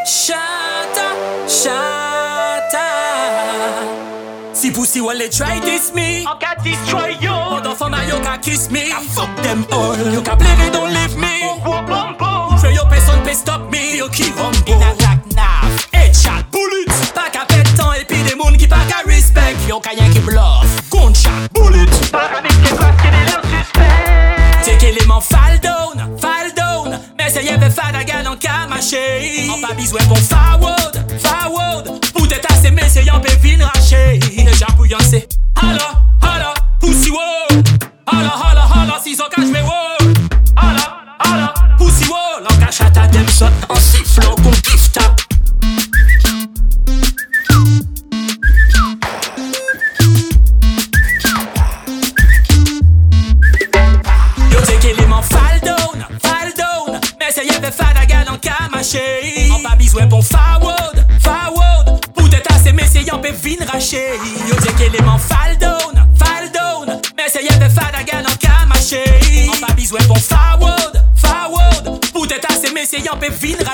Shatta, shatta. Si pussy while they try this me, I can destroy you. mother for my you can kiss me. I fuck them all. You can play it, don't leave me. Whoa, bum, bum. Fais your person pay stop me. You keep on In a black knife. headshot, bullets. Pas qu'à pétant et puis des moun qui pas qu'à respect. Yo, Kayan qui bluff. Gunshot, bullets. Paranique qui passe qui est le suspect. C'est qu'élément fall down, fall down. Mais ça y avait fadaga dans ka maché. On pas besoin pour forward, forward. Pour t'être assez messieurs, y'en peut vin raché. Déjà bouillant c'est holla, holla, pussy wall. Holla, holla, holla, si son cache me wall. Holla, holla, pussy wall. En cache à ta dem shot, en sifflant qu'on gift tap. Yo t'es qu'élément fall down, fall down. Mais ça y avait fadaga dans ka maché. On pas besoin pour forward, forward. Pour t'être assez messieurs, y'en peut vin raché. Yo t'es qu'élément fall down, fall down. Mais ça y avait fadaga dans ka maché. On pas besoin pour forward, forward. Pour t'être assez messieurs, y'en peut vin raché.